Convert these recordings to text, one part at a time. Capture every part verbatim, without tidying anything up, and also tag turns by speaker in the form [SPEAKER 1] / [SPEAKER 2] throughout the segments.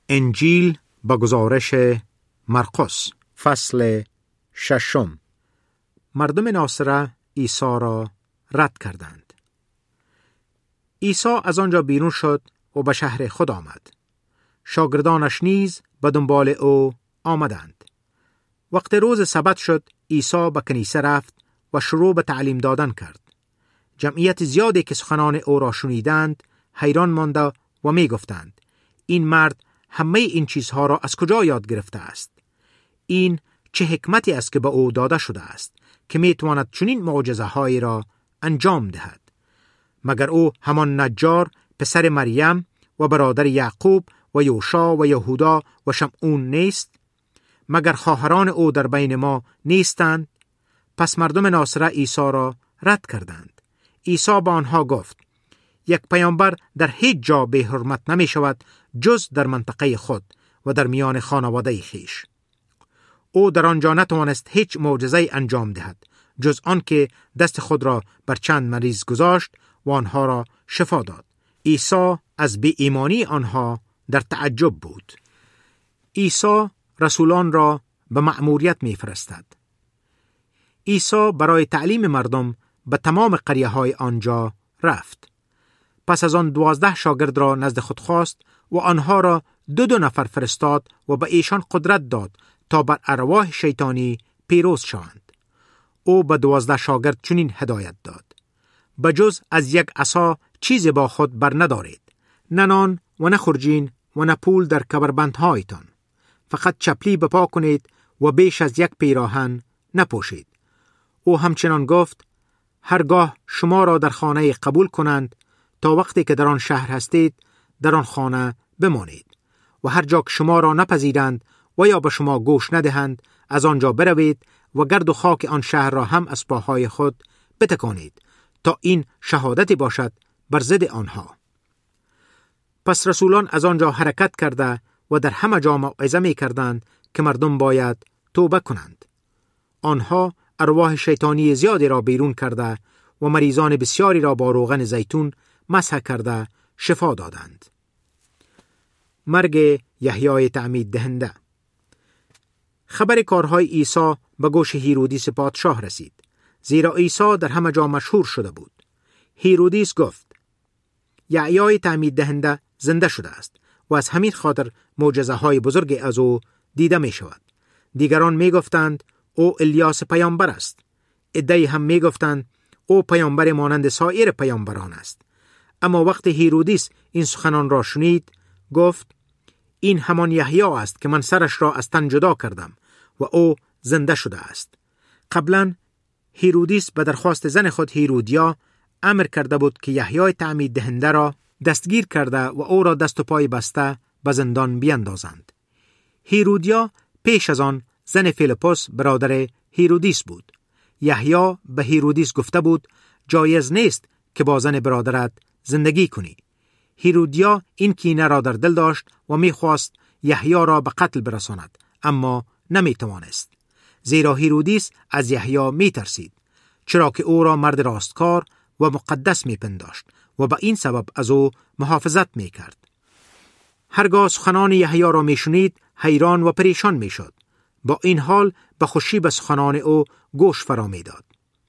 [SPEAKER 1] انجیل با گزارش مرقس فصل ششم. مردم ناصره عیسی را رد کردند. عیسی از آنجا بیرون شد و به شهر خود آمد. شاگردانش نیز به دنبال او آمدند. وقت روز سبت شد، عیسی به کنیسه رفت و شروع به تعلیم دادن کرد. جمعیت زیادی که سخنان او را شنیدند حیران مانده و می گفتند: این مرد همه این چیزها را از کجا یاد گرفته است؟ این چه حکمتی است که به او داده شده است که می تواند چنین معجزه هایی را انجام دهد؟ مگر او همان نجار پسر مریم و برادر یعقوب و یوشا و یهودا و شمعون نیست؟ مگر خواهران او در بین ما نیستند؟ پس مردم ناصره عیسی را رد کردند. عیسی با آنها گفت: یک پیامبر در هیچ جا به حرمت نمی شود جز در منطقه خود و در میان خانواده خویش. او در آنجا نتوانست هیچ معجزه انجام دهد جز آن که دست خود را بر چند مریض گذاشت و آنها را شفا داد. عیسی از بی ایمانی آنها در تعجب بود. عیسی رسولان را به مأموریت می فرستد. عیسی برای تعلیم مردم به تمام قریه های آنجا رفت. پس از آن دوازده شاگرد را نزد خود خواست و آنها را دو دو نفر فرستاد و به ایشان قدرت داد تا بر ارواح شیطانی پیروز شوند. او به دوازده شاگرد چنین هدایت داد: به جز از یک عصا چیزی با خود بر ندارید، نه نان و نه خرجین و نه پول در کمربندهایتان. فقط چپلی بپا کنید و بیش از یک پیراهن نپوشید. او همچنان گفت: هرگاه شما را در خانه قبول کنند، تا وقتی که در آن شهر هستید در آن خانه بمانید، و هر جا که شما را نپذیرند و یا به شما گوش ندهند، از آنجا بروید و گرد و خاک آن شهر را هم از پاهای خود بتکانید، تا این شهادتی باشد بر ضد آنها. پس رسولان از آنجا حرکت کرده و در همه جا موعظه می کردند که مردم باید توبه کنند. آنها ارواح شیطانی زیادی را بیرون کرده و مریضان بسیاری را با روغن زیتون مسح کرده شفا دادند. مرگ یحیای تعمید دهنده. خبر کارهای عیسی به گوش هیرودیس پادشاه رسید، زیرا عیسی در همه جا مشهور شده بود. هیرودیس گفت: یحیای تعمید دهنده زنده شده است و از همین خاطر معجزه های بزرگی از او دیده می شود. دیگران می گفتند او الیاس پیامبر است. عده‌ای هم می گفتند او پیامبر مانند سایر پیامبران است. اما وقتی هیرودیس این سخنان را شنید، گفت: این همان یحیی است که من سرش را از تن جدا کردم و او زنده شده است. قبلا هیرودیس به درخواست زن خود هیرودیا امر کرده بود که یحیای تعمید دهنده را دستگیر کرده و او را دست و پای بسته به زندان بیندازند. هیرودیا پیش از آن زن فیلیپوس برادر هیرودیس بود. یحیی به هیرودیس گفته بود: جایز نیست که با زن برادرت زندگی کنی. هیرودیا این کینه را در دل داشت و می‌خواست یحیی را به قتل برساند، اما نمی‌توانست، زیرا هیرودیس از یحیی می‌ترسید، چرا که او را مرد راستکار و مقدس می‌پنداشت و به این سبب از او محافظت می‌کرد. هرگاه سخنان یحیی را می‌شنید حیران و پریشان می‌شد. با این حال به خوشی به سخنان او گوش فرا می‌داد.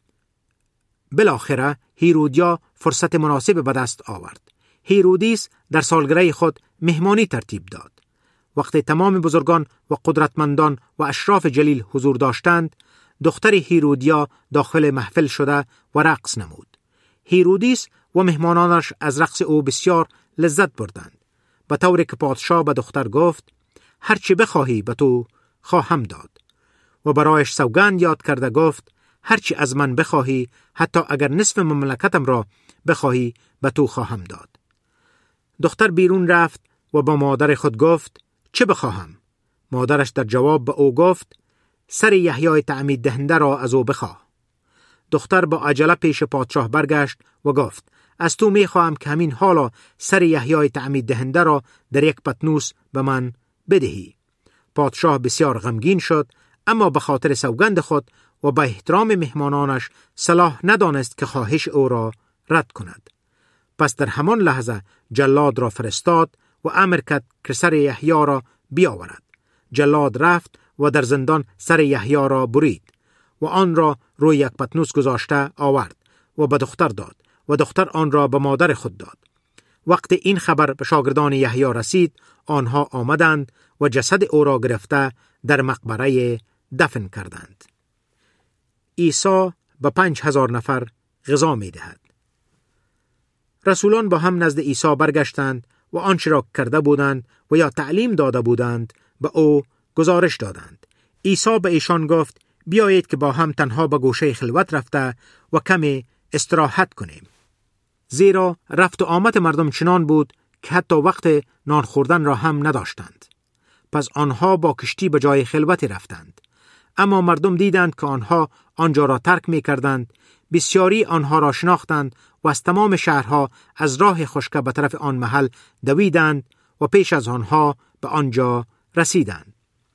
[SPEAKER 1] بالاخره هیرودیا فرصت مناسب به دست آورد. هیرودیس در سالگرد خود مهمانی ترتیب داد. وقتی تمام بزرگان و قدرتمندان و اشراف جلیل حضور داشتند، دختر هیرودیا داخل محفل شده و رقص نمود. هیرودیس و مهمانانش از رقص او بسیار لذت بردند، به طوری که پادشاه به دختر گفت: هرچی بخواهی به تو خواهم داد. و برایش سوگند یاد کرده گفت: هرچی از من بخواهی، حتی اگر نصف مملکتم را بخواهی، به تو خواهم داد. دختر بیرون رفت و با مادر خود گفت: چه بخواهم؟ مادرش در جواب به او گفت: سر یحیای تعمید دهنده را از او بخواه. دختر با عجله پیش پادشاه برگشت و گفت: از تو میخواهم که همین حالا سر یحیای تعمید دهنده را در یک پتنوس به من بدهی. پادشاه بسیار غمگین شد، اما به خاطر سوگند خود و به احترام مهمانانش صلاح ندانست که خواهش او را رد کند. پس در همان لحظه جلاد را فرستاد و امر کرد که سر یحیی را بیاورد. جلاد رفت و در زندان سر یحیی را برید و آن را روی یک پتنوس گذاشته آورد و به دختر داد و دختر آن را به مادر خود داد. وقتی این خبر به شاگردان یحیی رسید، آنها آمدند و جسد او را گرفته در مقبره دفن کردند. عیسی به پنج هزار نفر غذا می دهد. رسولان با هم نزد عیسی برگشتند و آنچه را کرده بودند و یا تعلیم داده بودند به او گزارش دادند. عیسی به ایشان گفت: بیایید که با هم تنها به گوشه خلوت رفته و کمی استراحت کنیم. زیرا رفت و آمد مردم چنان بود که حتی وقت نان خوردن را هم نداشتند. پس آنها با کشتی به جای خلوتی رفتند. اما مردم دیدند که آنها آنجا را ترک می کردند. بسیاری آنها را شناختند و از تمام شهرها از راه خشکه به طرف آن محل دویدند و پیش از آنها به آنجا رسیدند.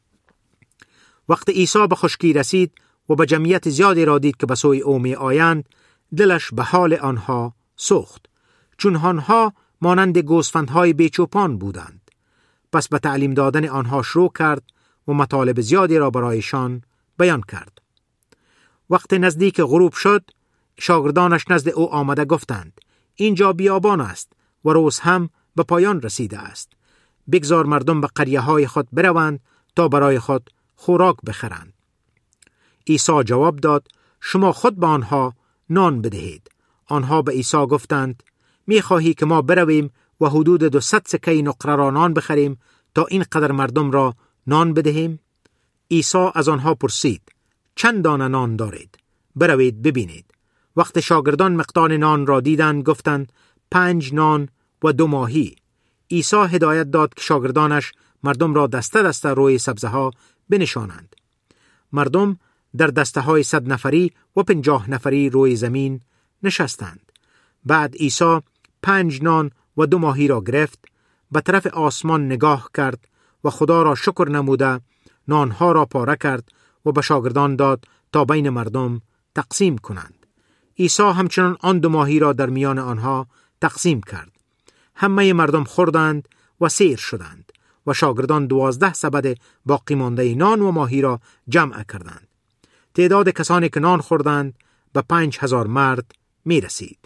[SPEAKER 1] وقت عیسی به خشکی رسید و به جمعیت زیادی را دید که به سوی او می آیند، دلش به حال آنها سوخت، چون آنها مانند گوسفندهای بیچوپان بودند. پس به تعلیم دادن آنها شروع کرد و مطالب زیادی را برایشان بیان کرد. وقت نزدیک غروب شد، شاگردانش نزد او آمده گفتند: اینجا بیابان است و روز هم به پایان رسیده است. بگذار مردم به قریه های خود بروند تا برای خود خوراک بخرند. عیسی جواب داد: شما خود به آنها نان بدهید. آنها به عیسی گفتند: می خواهی که ما برویم و حدود دوصد سکه نقره را نان بخریم تا این قدر مردم را نان بدهیم؟ عیسی از آنها پرسید: چند دانه نان دارید؟ بروید ببینید. وقت شاگردان مقدار نان را دیدند گفتند: پنج نان و دو ماهی. عیسی هدایت داد که شاگردانش مردم را دسته دسته روی سبزه ها بنشانند. مردم در دسته های صد نفری و پنجاه نفری روی زمین نشستند. بعد عیسی پنج نان و دو ماهی را گرفت، به طرف آسمان نگاه کرد و خدا را شکر نموده نانها را پاره کرد و به شاگردان داد تا بین مردم تقسیم کنند. عیسی همچنان آن دو ماهی را در میان آنها تقسیم کرد. همه مردم خوردند و سیر شدند و شاگردان دوازده سبد باقی مانده نان و ماهی را جمع کردند. تعداد کسانی که نان خوردند به پنج هزار مرد می رسید.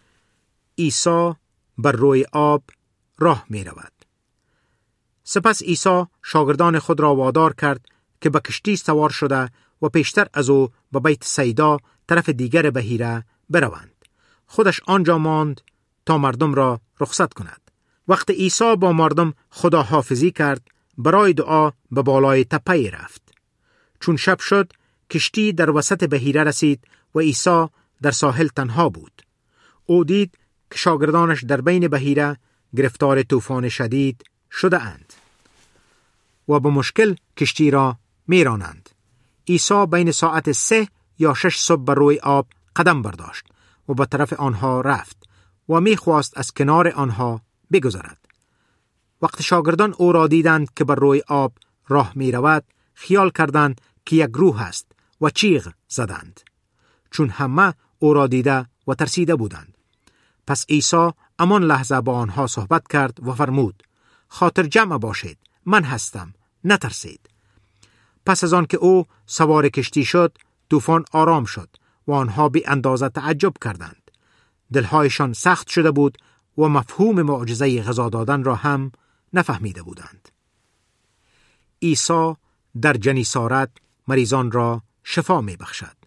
[SPEAKER 1] عیسی بر روی آب راه می رود. سپس عیسی شاگردان خود را وادار کرد که به کشتی سوار شده و پیشتر از او به بیت سیدا طرف دیگر بحیره بروند. خودش آنجا ماند تا مردم را رخصت کند. وقت عیسی با مردم خداحافظی کرد، برای دعا به بالای تپه رفت. چون شب شد، کشتی در وسط بحیره رسید و عیسی در ساحل تنها بود. او دید که شاگردانش در بین بحیره گرفتار طوفان شدید شده اند و به مشکل کشتی را میرانند. عیسی بین ساعت سه یا شش صبح بر روی آب قدم برداشت و به طرف آنها رفت و میخواست از کنار آنها بگذرد. وقت شاگردان او را دیدند که بر روی آب راه می رود، خیال کردند که یک روح است و چیغ زدند، چون همه او را دیده و ترسیده بودند. پس عیسی امان لحظه با آنها صحبت کرد و فرمود: خاطر جمع باشید، من هستم، نترسید. پس از آن که او سوار کشتی شد، طوفان آرام شد و آنها بی اندازه تعجب کردند. دلهایشان سخت شده بود و مفهوم معجزه غذا دادن را هم نفهمیده بودند. عیسی در جنیسارت مریضان را شفا می بخشد.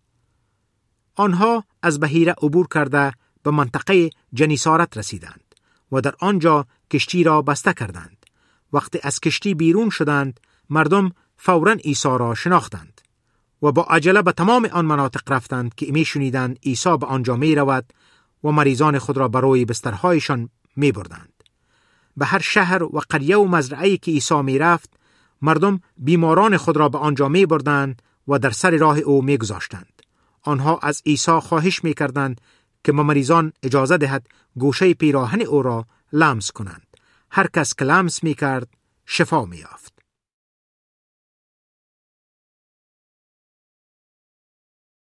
[SPEAKER 1] آنها از بحیره عبور کرده به منطقه جنیسارت رسیدند و در آنجا کشتی را بسته کردند. وقتی از کشتی بیرون شدند، مردم فوراً عیسی را شناختند و با عجله به تمام آن مناطق رفتند که می شنیدند عیسی به آنجا می رود و مریضان خود را برای بسترهایشان می بردند. به هر شهر و قریه و مزرعه‌ای که عیسی می رفت، مردم بیماران خود را به آنجا می بردند و در سر راه او می گذاشتند. آنها از عیسی خواهش می کردند که به مریضان اجازه دهد گوشه پیراهن او را لمس کنند. هر کس که لمس می کرد شفا می یافت.